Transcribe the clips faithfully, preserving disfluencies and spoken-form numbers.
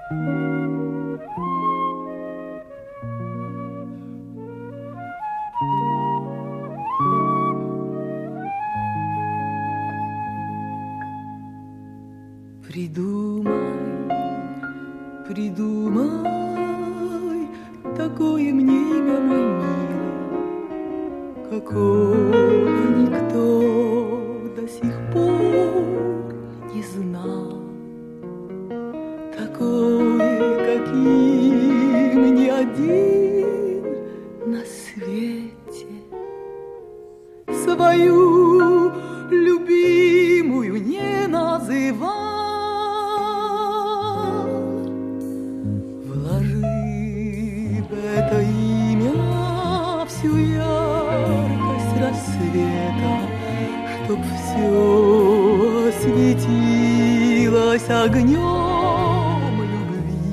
Придумай, придумай такое мне имя, мой милый, какого никто до сих пор не знал, такое, каким ни один на свете. Свою любимую не называл. Это имя всю яркость рассвета, чтоб все осветилось огнем любви.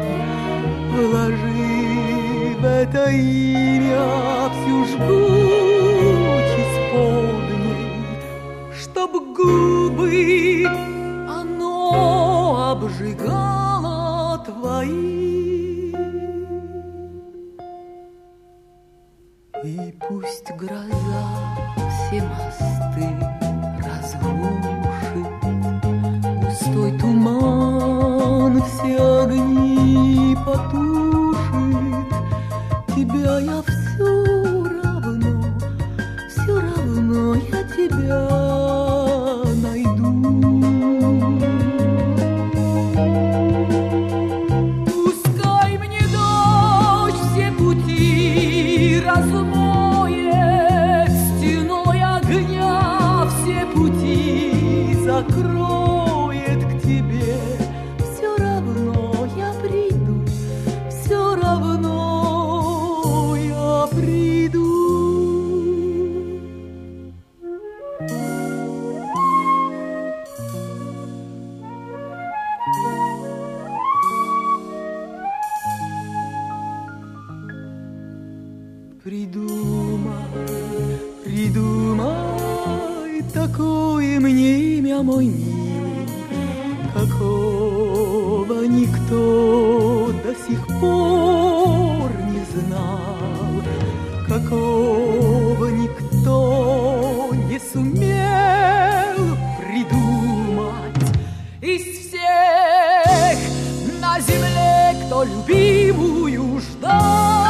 Вложи в это имя всю жгучесть полдней, чтоб губы оно обжигало твои. И пусть гроза все мосты разрушит, густой туман все огни потушит, тебя я все равно, все равно я тебя найду. Пускай мне дождь все пути размоет, стеной огня все пути закроет к тебе. Все равно я приду, все равно я приду. Придумай, придумай такое мне имя, мой милый, какого никто до сих пор не знал, какого никто не сумел придумать. Из всех на земле, кто любимую ждал,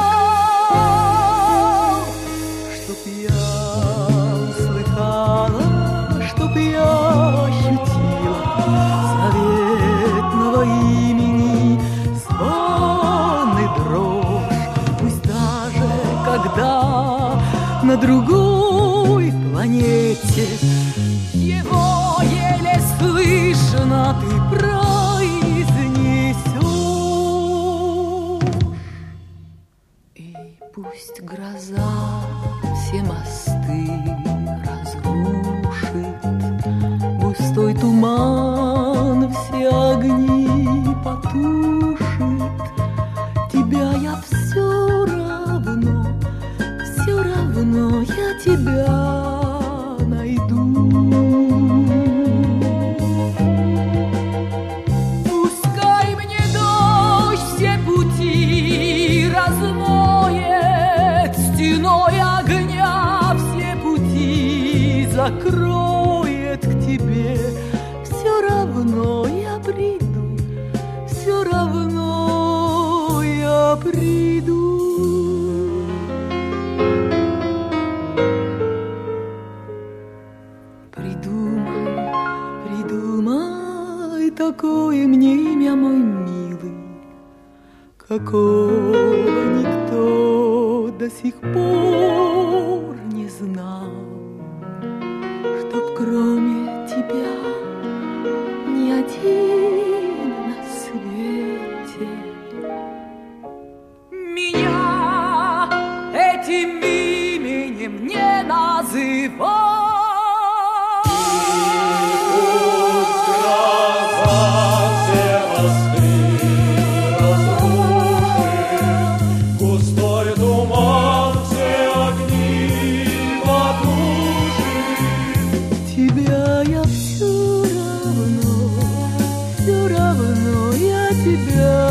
я ощутила заветного имени звон и дрожь. Пусть даже когда на другой планете его еле слышно ты произнесешь. И пусть гроза все мосты разрушит, густой туман все огни потушит, тебя я все равно, все равно я тебя найду. Пускай мне дождь все пути размоет, стеной огня все пути закроет к тебе. Все равно я приду, все равно я приду. Придумай, придумай такое мне имя, мой милый, какого никто до сих пор не знал, чтоб кроме тебя ни один на свете меня этим именем не называл. Густой туман все огни потушит. себя.